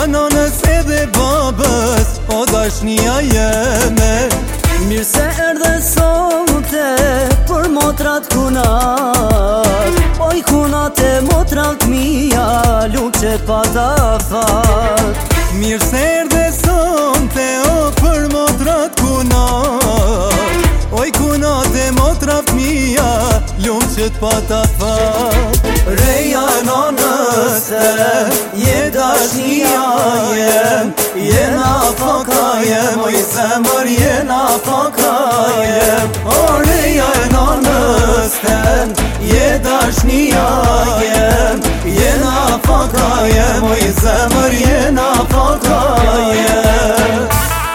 nonës edhe babës, o dashnia jeme. Mirë se erdhe sonte për motrat kunat, oj kunat e motrat mia, luqet pa ta fat. Mirë se erdhe sonte o për motrat kunat, oj kunat e motrat mia, luqet pa ta fat. Reja nonëse, je dashnia jem, jena faka jem, oj zemër jena faka jem. O reja nonëse, je dashnia jem, jena faka jem, oj zemër jena faka jem.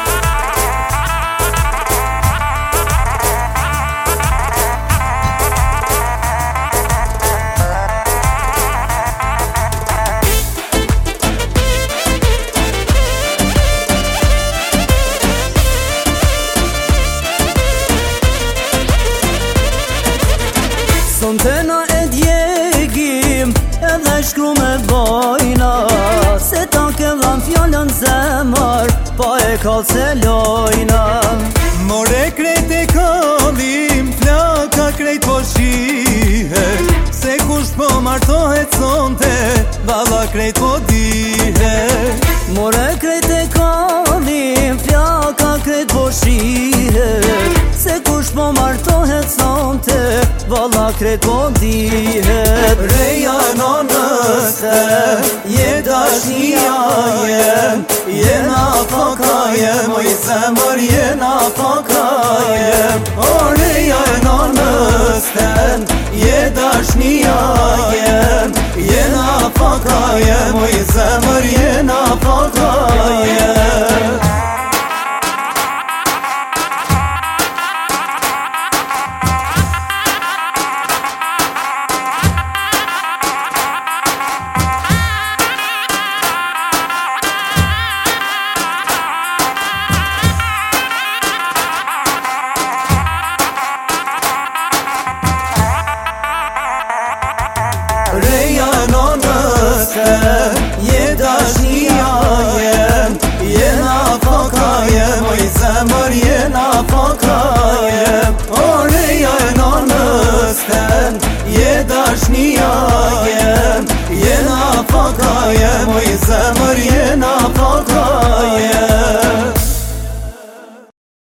Sonte na e djegim edhe shkru me bojna, se ta ke dhan fjallën zemër, pa e kallë se lojna. More krejt e kallim, flaka krejt po shihet, se kush po martohet sonte, valla krejt po dihet. More krejt e kallim, flaka krejt po shihet, se kush po martohet sonte, valla krejt po dihet. Reja nonëse, je dashnia jem, jena faka jem, oj zemër jena faka jem. O reja nonëse, je dashnia jem, jena faka jem, oj zemër